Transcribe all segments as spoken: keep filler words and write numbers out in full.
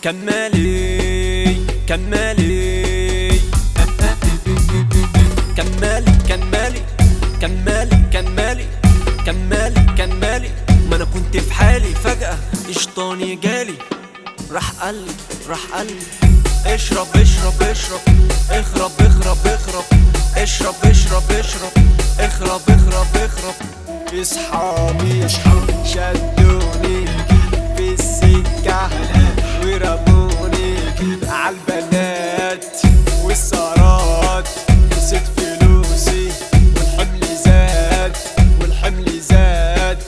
كمالي كمالي كمالي كمالي كمالي كمالي كمالي كمالي ما انا كنت في حالي فجأة اشطاني جالي راح قالي راح قالي اشرب اشرب اشرب اخرب اخرب اخرب اشرب اشرب اشرب اخرب اخرب اخرب اصحابي شدوني في السكة ورموني عالبنات والسهرات، نسيت فلوسي والحمل زاد والحمل زاد.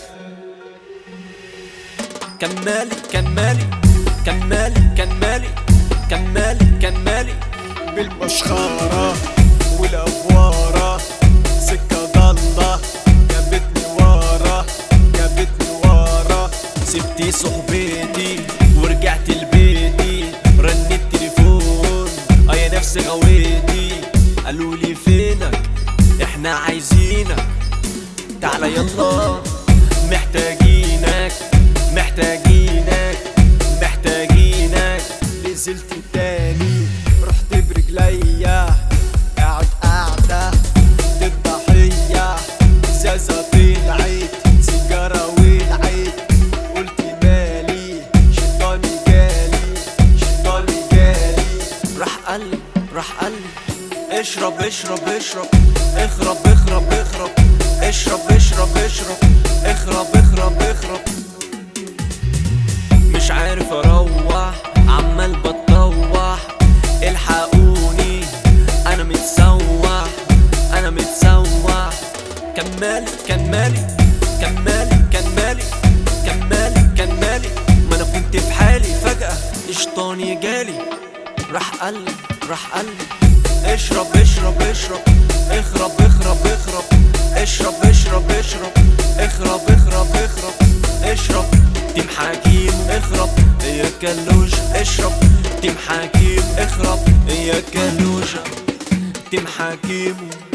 كمالي كمالي كمالي كمالي كمالي كمالي بالمشخرة والأفوارة سكة ضلة جابتني ورا جابتني ورا. سبتي صحبتي ورجعت لبيتي، رنيت تليفون اه يا نفسي غويتي، قالولي فينك احنا عايزينك تعالى يلا محتاجينك محتاجينك محتاجينك. نزلت تاني رحت برجليا قاعد قاعدة الضحية، ازازة طلعت سيجارة ولعت، قلت مالي شيطاني جالي شيطاني جالي. راح قالي راح قالي اشرب اشرب اشرب اخرب اخرب اخرب اشرب اشرب اشرب اخرب اخرب اخرب. مش عارف اروح عمال بتطوح، الحقوني انا متسوح انا متسوح. كمالي كمالي كمالي كمالي كمالي كمالي ما انا كنت في حالي فجأة اشطاني جالي راح قالي راح قالي اشرب اشرب اشرب اخرب اخرب اخرب اشرب اشرب اشرب اخرب اخرب اخرب اشرب. تيم حكيم اخرب يا كلوش اشرب، تيم حكيم اخرب يا كلوش، تيم حكيم.